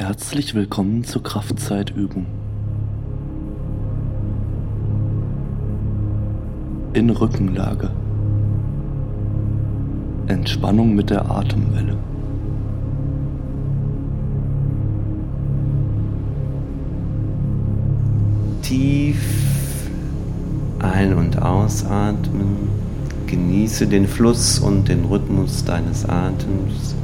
Herzlich willkommen zur Kraftzeitübung. In Rückenlage. Entspannung mit der Atemwelle. Tief ein- und ausatmen. Genieße den Fluss und den Rhythmus deines Atems.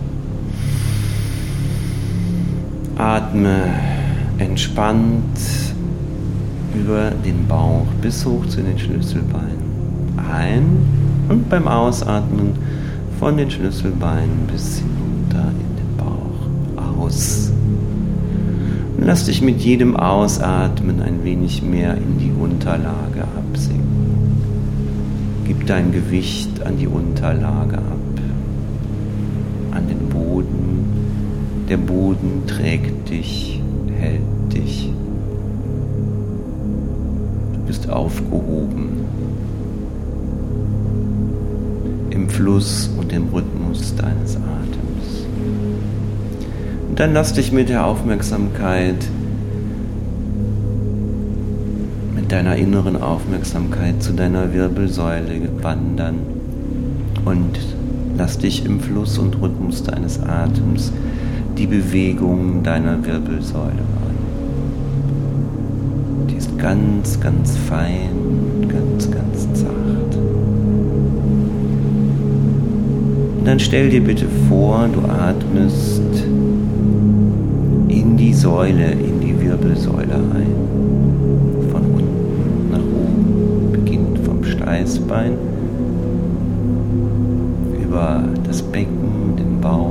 Atme entspannt über den Bauch bis hoch zu den Schlüsselbeinen ein und beim Ausatmen von den Schlüsselbeinen bis hinunter in den Bauch aus. Und lass dich mit jedem Ausatmen ein wenig mehr in die Unterlage absinken. Gib dein Gewicht an die Unterlage ab, an den Boden. Der Boden trägt dich, hält dich. Du bist aufgehoben im Fluss und im Rhythmus deines Atems. Und dann lass dich mit der Aufmerksamkeit, mit deiner inneren Aufmerksamkeit zu deiner Wirbelsäule wandern und lass dich im Fluss und Rhythmus deines Atems die Bewegung deiner Wirbelsäule wahrnehmen. Die ist ganz, ganz fein, ganz, ganz zart. Und dann stell dir bitte vor, du atmest in die Säule, in die Wirbelsäule ein. Von unten nach oben, beginnt vom Steißbein, über das Becken, den Bauch,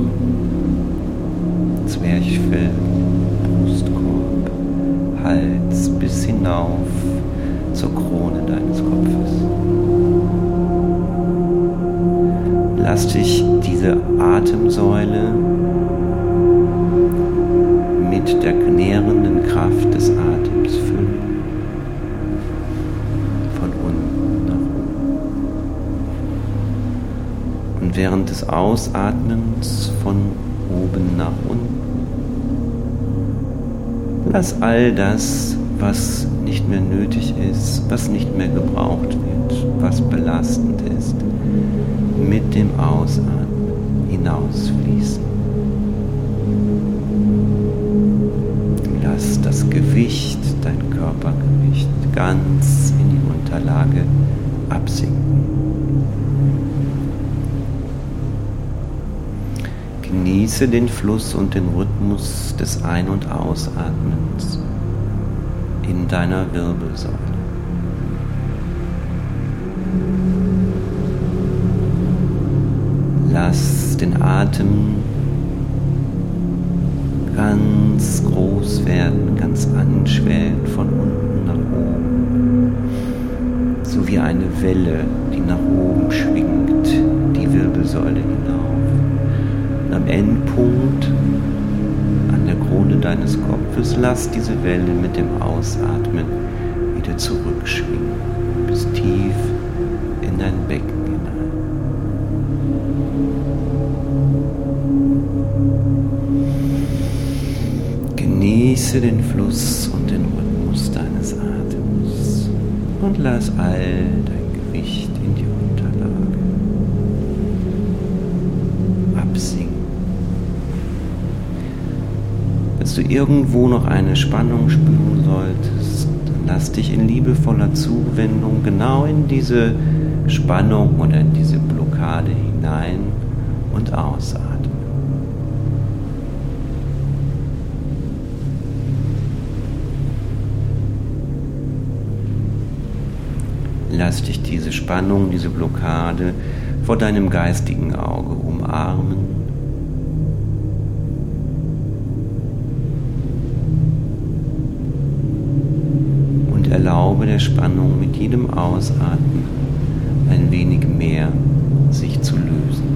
Zwerchfell, Brustkorb, Hals bis hinauf zur Krone deines Kopfes. Lass dich diese Atemsäule mit der nährenden Kraft des Atems füllen. Von unten nach oben. Und während des Ausatmens von oben nach unten. Lass all das, was nicht mehr nötig ist, was nicht mehr gebraucht wird, was belastend ist, mit dem Ausatmen hinausfließen. Lass das Gewicht, dein Körpergewicht, ganz in die Unterlage absinken. Genieße den Fluss und den Rhythmus des Ein- und Ausatmens in deiner Wirbelsäule. Lass den Atem ganz groß werden, ganz anschwellen von unten nach oben. So wie eine Welle, die nach oben schwingt, die Wirbelsäule hinauf. Am Endpunkt, an der Krone deines Kopfes, lass diese Welle mit dem Ausatmen wieder zurückschwingen, bis tief in dein Becken hinein. Genieße den Fluss und den Rhythmus deines Atems und lass all dein Gewicht in die Unterlage absinken. Wenn du irgendwo noch eine Spannung spüren solltest, dann lass dich in liebevoller Zuwendung genau in diese Spannung oder in diese Blockade hinein und ausatmen. Lass dich diese Spannung, diese Blockade vor deinem geistigen Auge umarmen. Erlaube der Spannung mit jedem Ausatmen ein wenig mehr sich zu lösen.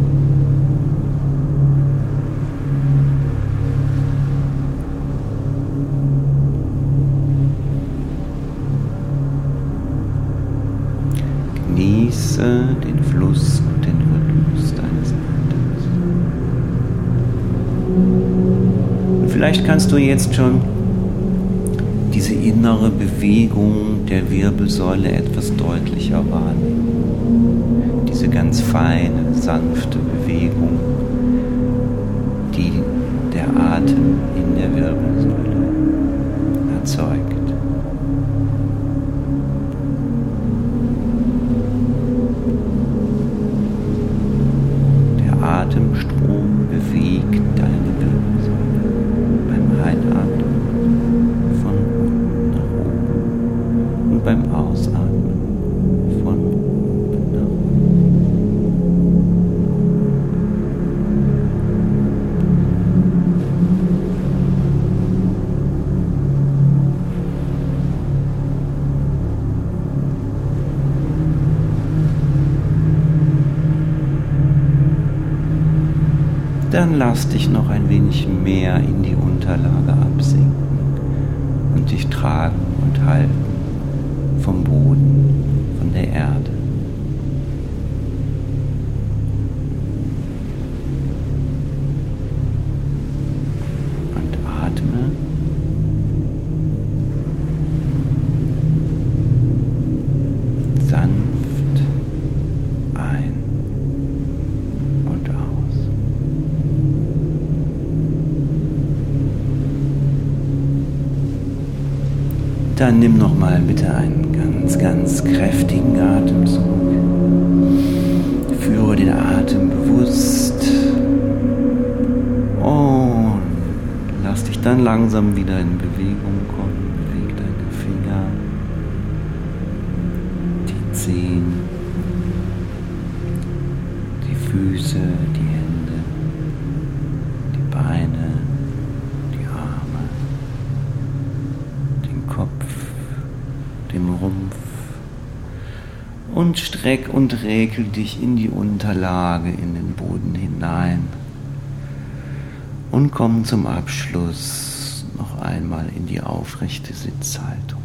Genieße den Fluss und den Rhythmus deines Atems. vielleicht kannst du jetzt schon diese innere Bewegung der Wirbelsäule etwas deutlicher wahrnehmen. Diese ganz feine, sanfte Bewegung, die der Atem in der Wirbelsäule erzeugt. Der Atemstrom bewegt deine Wirbelsäule beim Einatmen von unten nach oben und beim Ausatmen von oben nach unten. Dann lass dich noch ein wenig mehr in die Unterlage absinken und dich tragen und halten vom Boden, von der Erde. Und atme sanft ein und aus. Dann nimm noch mal bitte einen ganz, ganz kräftigen Atemzug. Führe den Atem bewusst und lass dich dann langsam wieder in Bewegung kommen. Beweg deine Finger, die Zehen, die Füße, die Hände, die Beine, die Arme, den Kopf, den Rumpf und streck und räkel dich in die Unterlage, in den Boden hinein und komm zum Abschluss noch einmal in die aufrechte Sitzhaltung.